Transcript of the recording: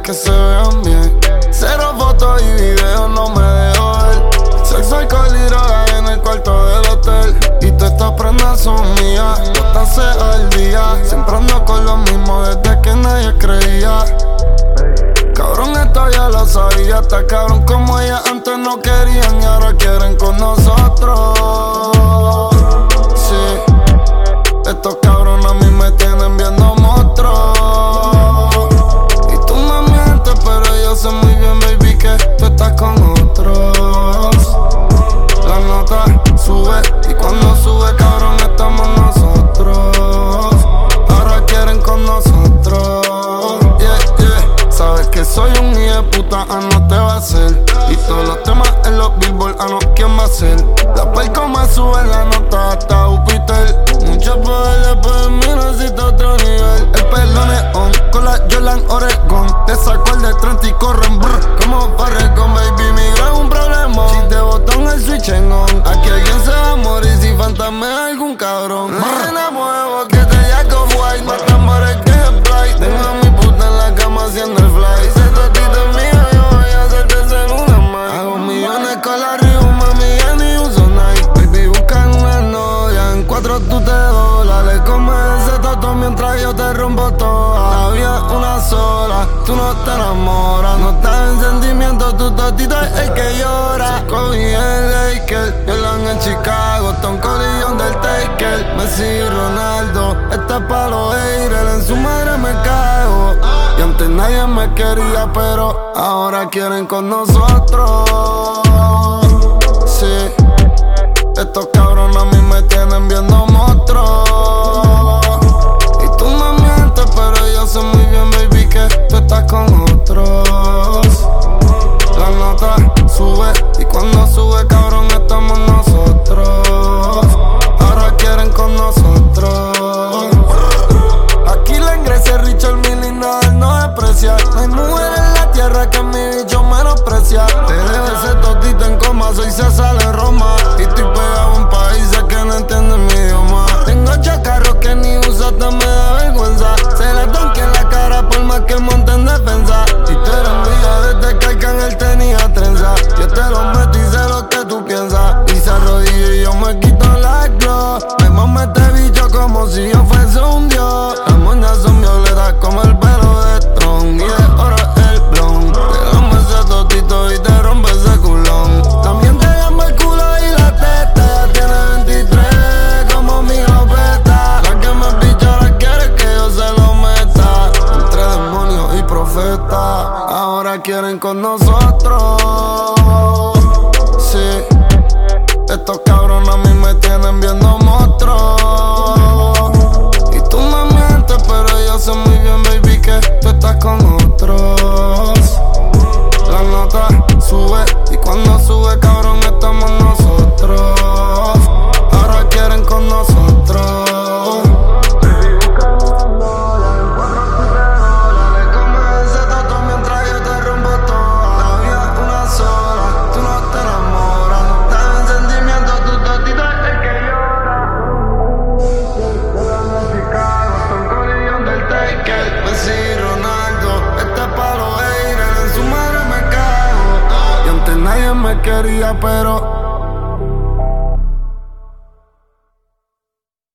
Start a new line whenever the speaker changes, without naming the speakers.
que se vean bien. Cero fotos y videos no me dejo ver. Sexo, alcohol y droga en el cuarto del hotel. Y todas estas prendas son mías, botarse al día. Siempre ando con lo mismo desde que nadie creía. Cabrón, esto ya lo sabía. Está cabrón como ellas antes no querían y ahora quieren con nosotros. Sí, estos cabrones a mí me tienen viendo monstruos. Y tú me mientes, pero yo sé muy bien, baby, que tú estás con otros. La nota sube y cuando sube, cabrón, estamos nosotros. Ahora quieren con nosotros. Sabes que soy un hijo de puta, no te va a hacer. Y todos los temas en los billboard, no, ¿quién va a ser? La perco me sube la nota hasta Júpiter. Mucho poder después de mí necesito otro nivel. El pelo neón, con la Jordan Oregon. Te saco el de 30 y corren brr, como Farrecon, baby, mi gran un problema. Si te botan el switch en on, aquí alguien se va a morir si fantasmea algún cabrón. Nena, muevo que te yaco white, más tambores que el fly. Tengo a mi puta en la cama haciendo el fly. Ese totito es mío, yo voy a hacerte ser una más. Hago millones con la Rio, mami, ya ni uso Nike. Baby, buscan una novia, en 4 tú te dólares. Come ese toto mientras yo te rompo toda. La vida es una sola, tú no te enamoras. No estás en sentimiento, tu totito es el que llora. Kobe y el Laker, Jordan en Chicago, Tom Collillón del Taker. Messi y Ronaldo, esta es pa' los haters, en su madre me cago. Y antes nadie me quería, pero ahora quieren con nosotros. Sí, estos cabrones a mí me tienen viendo monstruos. Y tú me mientes, pero yo sé muy bien, baby, que tú estás con otros. La nota sube y cuando sube, cabrón, estamos nosotros. Ahora quieren con nosotros. Aquí le ingrese Richard Mille y nada, él no desprecia. No hay mujer en la tierra que mi bicho menosprecia. Te dejo ese totito en coma, soy César de Roma. Y estoy pegado en países que no entienden mi idioma. Tengo chacarros que ni uso, hasta me da vergüenza. Se la donque en la cara por más que monte en defensa. Y te lo envío desde que Arcángel tenía trenza. Yo te lo meto y sé lo que tú piensas. Y se arrodilla y yo me quito la glow. Me mamo este bicho como si yo fuese un dios. Las moñas son violetas como el pelo de Tron. Y de oro el blon. Te damos ese totito y te rompe ese culón. También te llamo el culo y la teta. Ya tiene 23 como mi jopeta. La que me picha ahora quiere que yo se lo meta. Entre demonios y profetas, ahora quieren con nosotros. Sí, estos cabrones a mí me tienen viendo monstruos. Y tú me mientes, pero yo sé muy bien, baby, que tú estás con otros. La nota sube y cuando sube, cabrón, estamos nosotros. Ahora quieren con nosotros. Me quería, pero